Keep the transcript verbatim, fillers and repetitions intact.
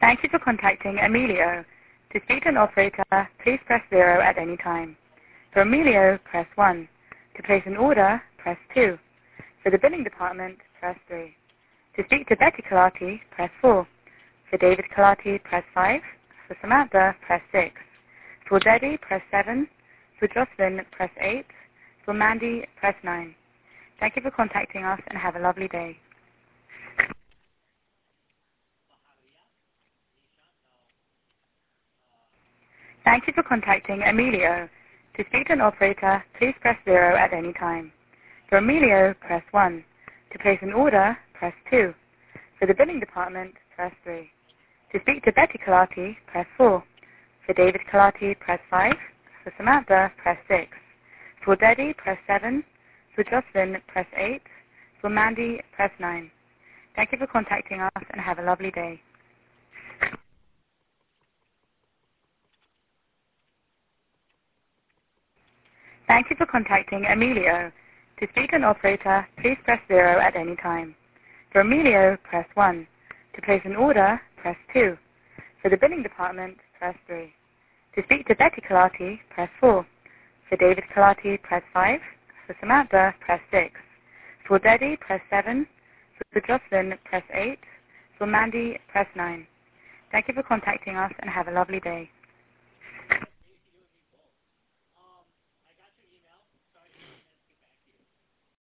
Thank you for contacting Emilio. To speak to an operator, please press zero at any time. For Emilio, press one. To place an order, press two. For the billing department, press three. To speak to Betty Colati, press four. For David Colati, press five. For Samantha, press six. For Daddy, press seven. For Jocelyn, press eight. For Mandy, press nine. Thank you for contacting us and have a lovely day. Thank you for contacting Emilio. To speak to an operator, please press zero at any time. For Emilio, press one. To place an order, press two. For the billing department, press three. To speak to Betty Colati, press four. For David Colati, press five. For Samantha, press six. For Daddy, press seven. For Jocelyn, press eight. For Mandy, press nine. Thank you for contacting us and have a lovely day. Thank you for contacting Emilio. To speak to an operator, please press zero at any time. For Emilio, press one. To place an order, press two. For the billing department, press three. To speak to Betty Colati, press four. For David Colati, press five. For Samantha, press six. For Daddy, press seven. For Jocelyn, press eight. For Mandy, press nine. Thank you for contacting us and have a lovely day.